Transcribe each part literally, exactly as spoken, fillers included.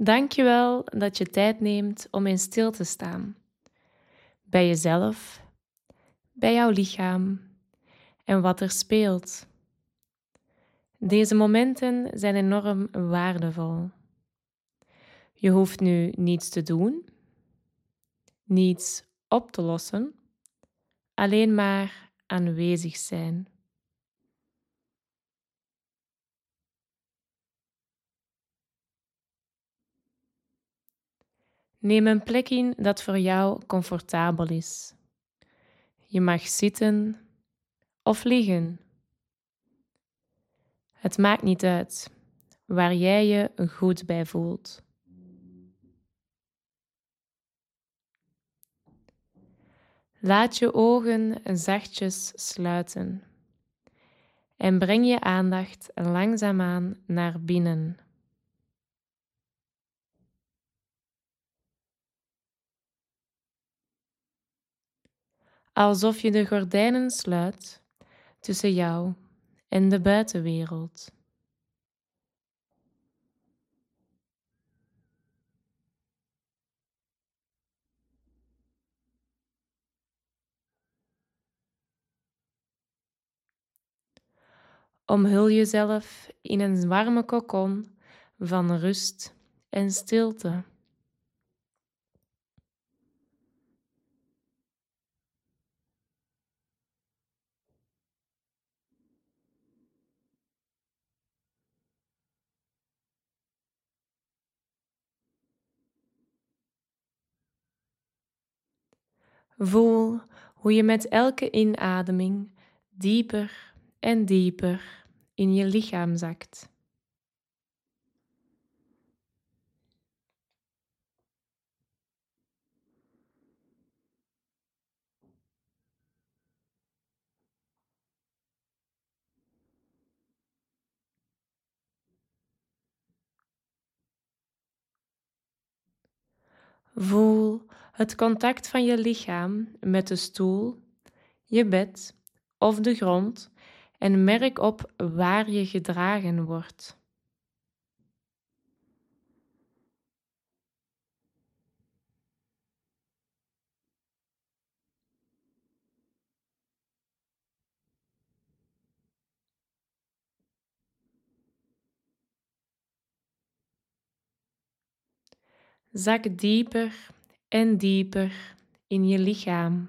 Dankjewel dat je tijd neemt om in stil te staan. Bij jezelf, bij jouw lichaam en wat er speelt. Deze momenten zijn enorm waardevol. Je hoeft nu niets te doen, niets op te lossen, alleen maar aanwezig zijn. Neem een plek in dat voor jou comfortabel is. Je mag zitten of liggen. Het maakt niet uit waar jij je goed bij voelt. Laat je ogen zachtjes sluiten en breng je aandacht langzaamaan naar binnen. Alsof je de gordijnen sluit tussen jou en de buitenwereld. Omhul jezelf in een warme kokon van rust en stilte. Voel hoe je met elke inademing dieper en dieper in je lichaam zakt. Voel het contact van je lichaam met de stoel, je bed of de grond en merk op waar je gedragen wordt. Zak dieper en dieper in je lichaam.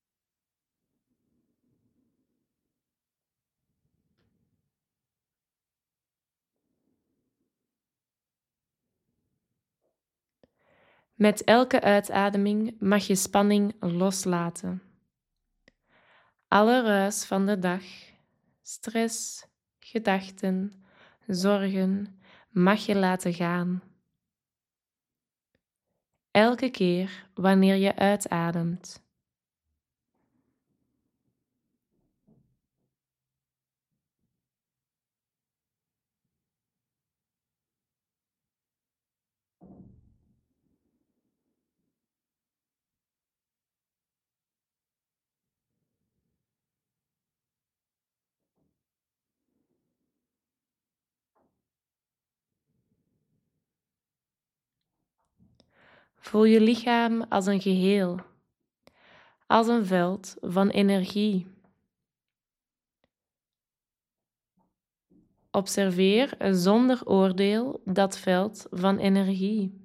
Met elke uitademing mag je spanning loslaten. Alle ruis van de dag, stress, gedachten, zorgen mag je laten gaan. Elke keer wanneer je uitademt. Voel je lichaam als een geheel, als een veld van energie. Observeer zonder oordeel dat veld van energie.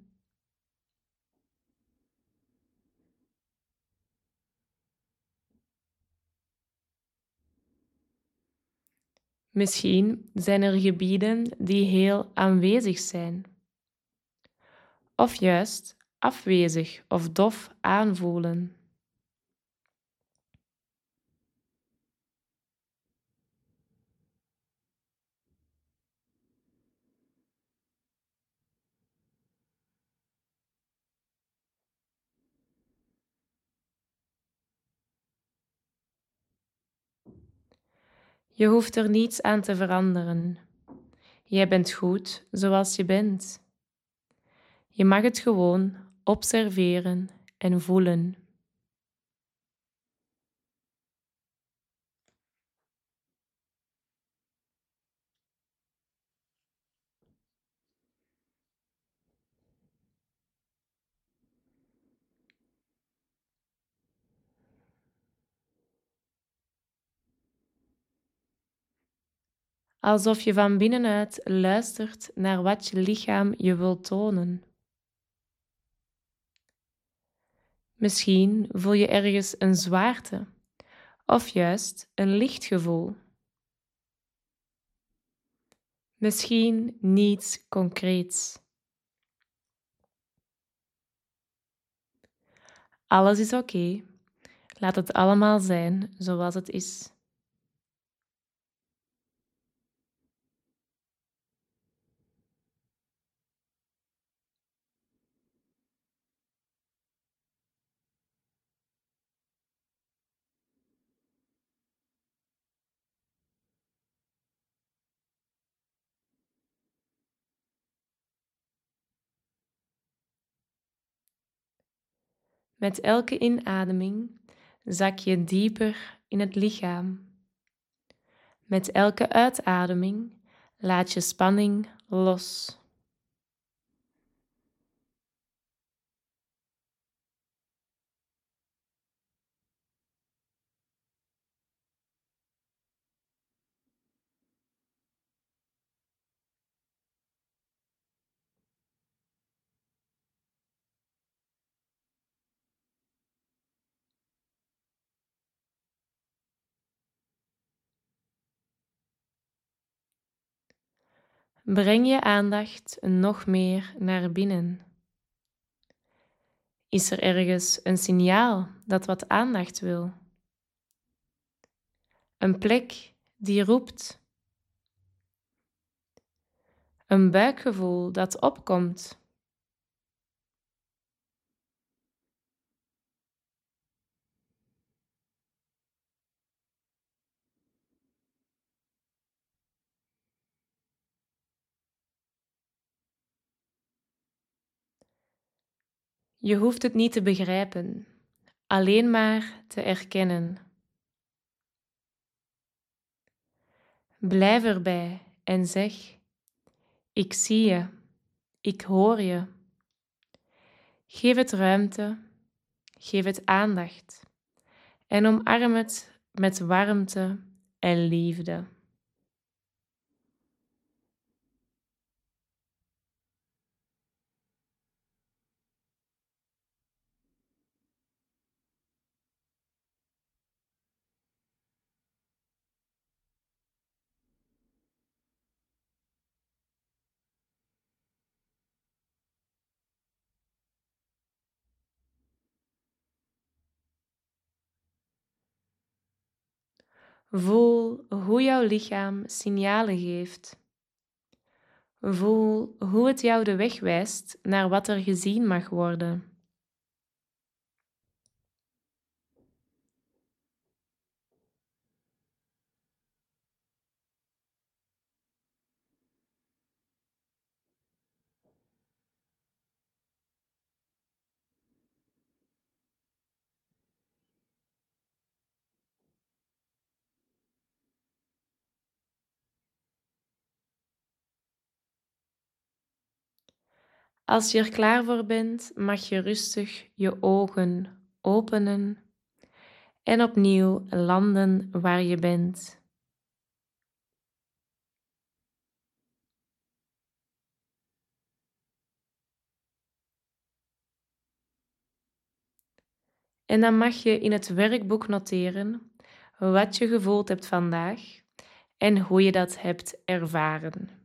Misschien zijn er gebieden die heel aanwezig zijn, of juist afwezig of dof aanvoelen. Je hoeft er niets aan te veranderen. Jij bent goed zoals je bent. Je mag het gewoon observeren en voelen. alsof je van binnenuit luistert naar wat je lichaam je wil tonen. Misschien voel je ergens een zwaarte of juist een licht gevoel. Misschien niets concreets. Alles is oké. Laat het allemaal zijn zoals het is. Met elke inademing zak je dieper in het lichaam. Met elke uitademing laat je spanning los. Breng je aandacht nog meer naar binnen. Is er ergens een signaal dat wat aandacht wil? Een plek die roept? Een buikgevoel dat opkomt? Je hoeft het niet te begrijpen, alleen maar te erkennen. Blijf erbij en zeg: ik zie je, ik hoor je. Geef het ruimte, geef het aandacht en omarm het met warmte en liefde. Voel hoe jouw lichaam signalen geeft. Voel hoe het jou de weg wijst naar wat er gezien mag worden. Als je er klaar voor bent, mag je rustig je ogen openen en opnieuw landen waar je bent. En dan mag je in het werkboek noteren wat je gevoeld hebt vandaag en hoe je dat hebt ervaren.